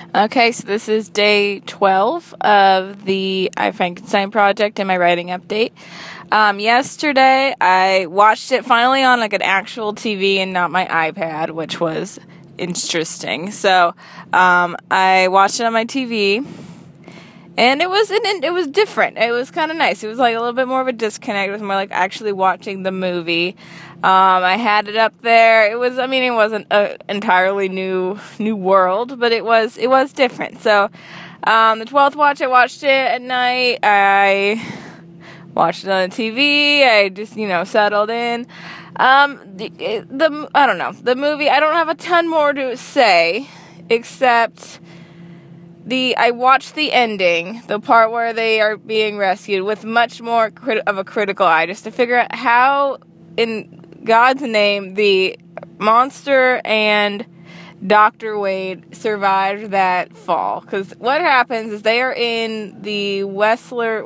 Okay, so this is day 12 of the I Frankenstein project and my writing update. Yesterday, I watched it finally on like an actual TV and not my iPad, which was interesting. So, I watched it on my TV, and it was different. It was kind of nice. It was like a little bit more of a disconnect. It was more like actually watching the movie. I had it up there. It wasn't an entirely new world, but it was different. So, the 12th watch, I watched it at night. I watched it on the TV. I just, settled in. I don't know. The movie, I don't have a ton more to say, except I watched the ending, the part where they are being rescued, with much more of a critical eye, just to figure out how, in God's name, the monster and Dr. Wade survived that fall. Because what happens is they are in the Wexler,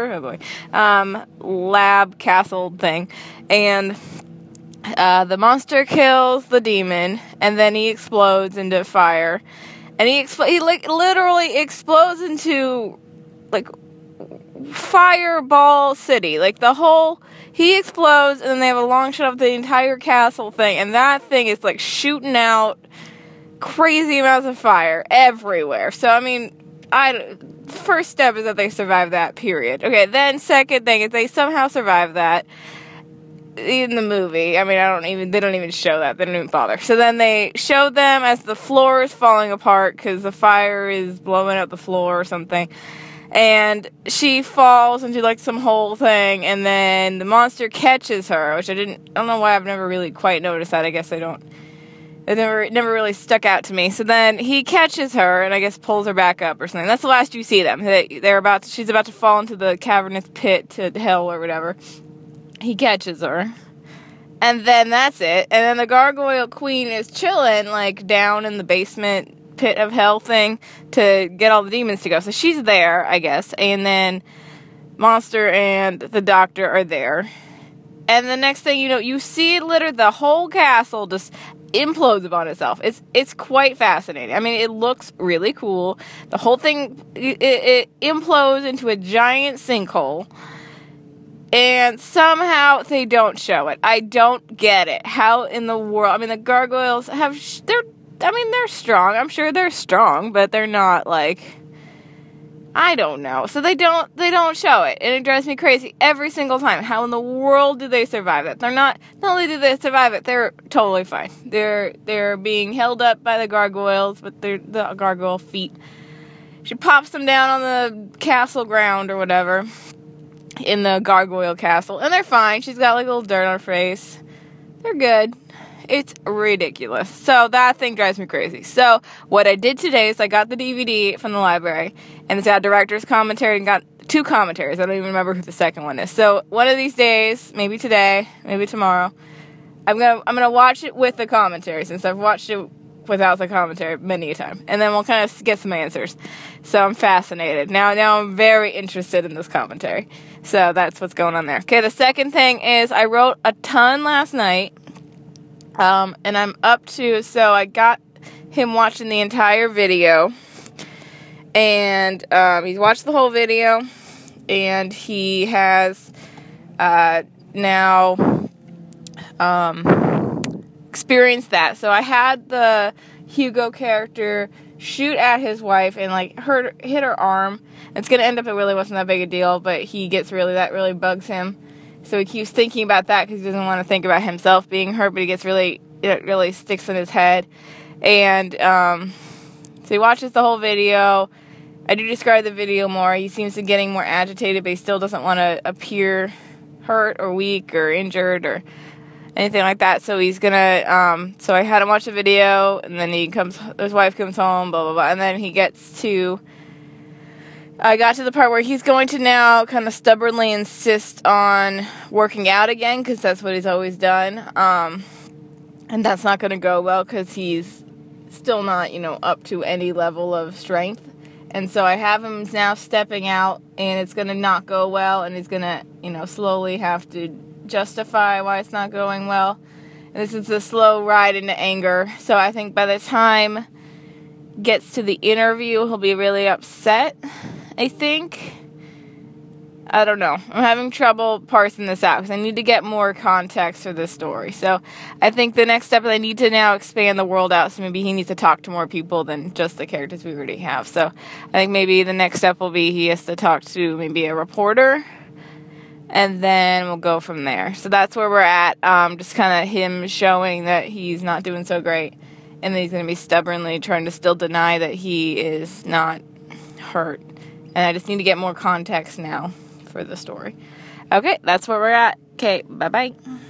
lab castle thing, and the monster kills the demon, and then he explodes into fire, and he literally explodes into like Fireball City, he explodes, and then they have a long shot of the entire castle thing, and that thing is like shooting out crazy amounts of fire everywhere. So first step is that they survive that, period. Okay, then second thing is they somehow survive that in the movie. They don't even show that. They don't even bother. So then they show them as the floor is falling apart because the fire is blowing up the floor or something. And she falls into some whole thing, and then the monster catches her, which I don't know why I've never really quite noticed that. I guess it never really stuck out to me. So then he catches her and I guess pulls her back up or something. That's the last you see them. She's about to fall into the cavernous pit to hell or whatever. He catches her. And then that's it. And then the Gargoyle Queen is chilling down in the basement pit of hell thing to get all the demons to go. So she's there, I guess, and then Monster and the Doctor are there. And the next thing you know, you see literally the whole castle just implodes upon itself. It's quite fascinating. It looks really cool. The whole thing it implodes into a giant sinkhole. And somehow they don't show it. I don't get it. How in the world? The gargoyles they're strong. I'm sure they're strong, but they're not I don't know. So they don't show it, and it drives me crazy every single time. How in the world do they survive it? Not only do they survive it, they're totally fine. They're being held up by the gargoyles, but they're the gargoyle feet. She pops them down on the castle ground or whatever in the gargoyle castle, and they're fine. She's got a little dirt on her face. They're good. It's ridiculous. So that thing drives me crazy. So what I did today is I got the DVD from the library, and it's got director's commentary and got 2 commentaries. I don't even remember who the second one is. So one of these days, maybe today, maybe tomorrow, I'm gonna watch it with the commentary, since I've watched it without the commentary many a time, and then we'll kind of get some answers. So I'm fascinated. Now I'm very interested in this commentary. So that's what's going on there. Okay, the second thing is I wrote a ton last night. And I'm up to, so I got him watching the entire video, and, he's watched the whole video, and he has, now, experienced that. So I had the Hugo character shoot at his wife and, hit her arm. It's gonna end up, it really wasn't that big a deal, but that really bugs him. So he keeps thinking about that because he doesn't want to think about himself being hurt, but it really sticks in his head. And so he watches the whole video. I do describe the video more. He seems to be getting more agitated, but he still doesn't want to appear hurt or weak or injured or anything like that. So he's gonna, so I had him watch the video, and then his wife comes home, blah, blah, blah. And then I got to the part where he's going to now kind of stubbornly insist on working out again, because that's what he's always done. And that's not going to go well, because he's still not, up to any level of strength. And so I have him now stepping out, and it's going to not go well, and he's going to, slowly have to justify why it's not going well. And this is a slow ride into anger. So I think by the time gets to the interview, he'll be really upset, I think. I don't know. I'm having trouble parsing this out because I need to get more context for this story. So I think the next step is I need to now expand the world out. So maybe he needs to talk to more people than just the characters we already have. So I think maybe the next step will be he has to talk to maybe a reporter. And then we'll go from there. So that's where we're at. Just kind of him showing that he's not doing so great. And then he's going to be stubbornly trying to still deny that he is not hurt. And I just need to get more context now for the story. Okay, that's where we're at. Okay, bye-bye.